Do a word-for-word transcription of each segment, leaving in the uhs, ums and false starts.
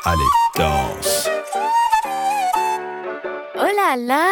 Allez, danse. Oh là là!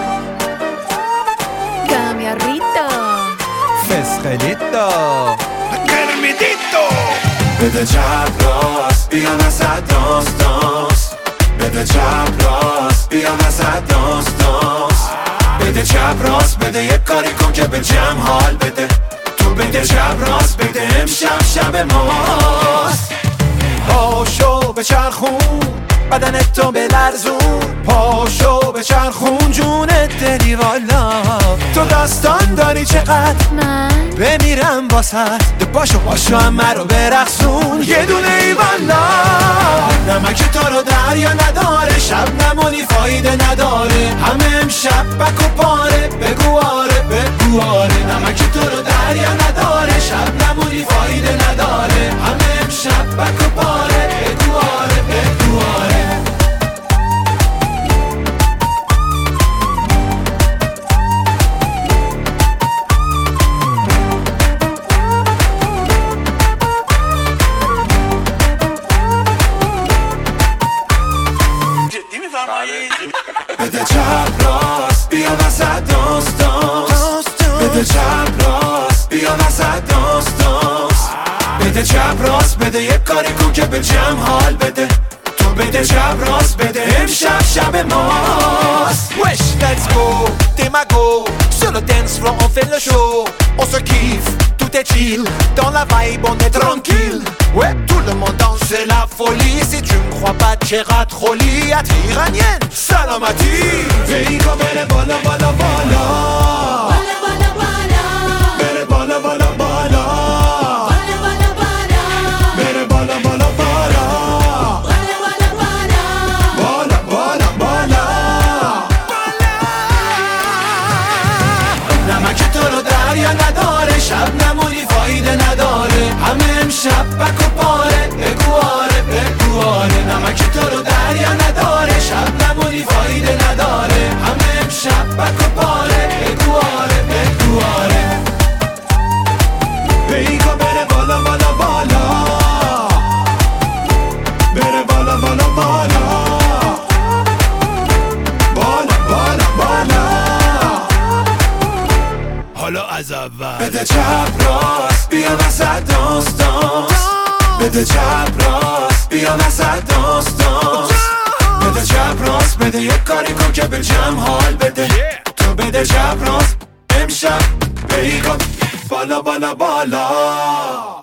Cambiarrito! فسخلیتو گرمیدیتو بده چپ راست بیا وسط دانس دانس بده چپ راست بیا وسط دانس دانس بده چپ راست بده یک کاری کن که به جمع حال بده تو بده چپ راست بده امشب شب ماست پاشو به چرخون بدنت تو بلرزون پاشو به چرخون جونت دلی والا تو داستان داری چقدر من بمیرم واسد باشو باشو همه رو برقصون یه دونه ای والا نمک تو رو دریا نداره شب نمونی فایده نداره همه امشب بک و پاره بگو آره بگو آره نمک تو رو دریا نداره شب نمونی فایده نداره همه امشب بک و پاره بگو آره بگو آره بده چپ راست بیا وسط دانس دانس بده چپ راست بیا وسط دانس دانس بده چپ راست بده یک کاری کن که به جمع حال بده تو بده چپ راست بده امشب شب ماست Wesh, let's go, démago Sur le dance floor on fait le show On se kiffe, tout est chill Dans la vibe on est tranquille Ouais, tout le monde danse, c'est la folie Si tu me crois pas, t'iras trop liat iranienne, salamati Veico bene bola bola bola Bala bala bala! Bene bola bola bola Bala bala bala! Bene bola bola bola Bala bala bala! Bola bola bola نمک تو رو دریا نداره شب نمونی فایده نداره همه امشب بک و پاره بگو آره بگو آره نمک تو رو دریا نداره شب نمونی فایده نداره همه امشب بک و پاره بگو آره بگو آره بیگا بره بالا بالا بالا بره بالا بالا بالا بالا بالا بالا حالا از اول بده چپ راست بیا وسط دانس دانس بده چپ راست بیا وسط دانس دانس بده چپ راست بده یک کاری کن که به جمع حال بده تو بده چپ راست امشب بیگا بالا بالا بالا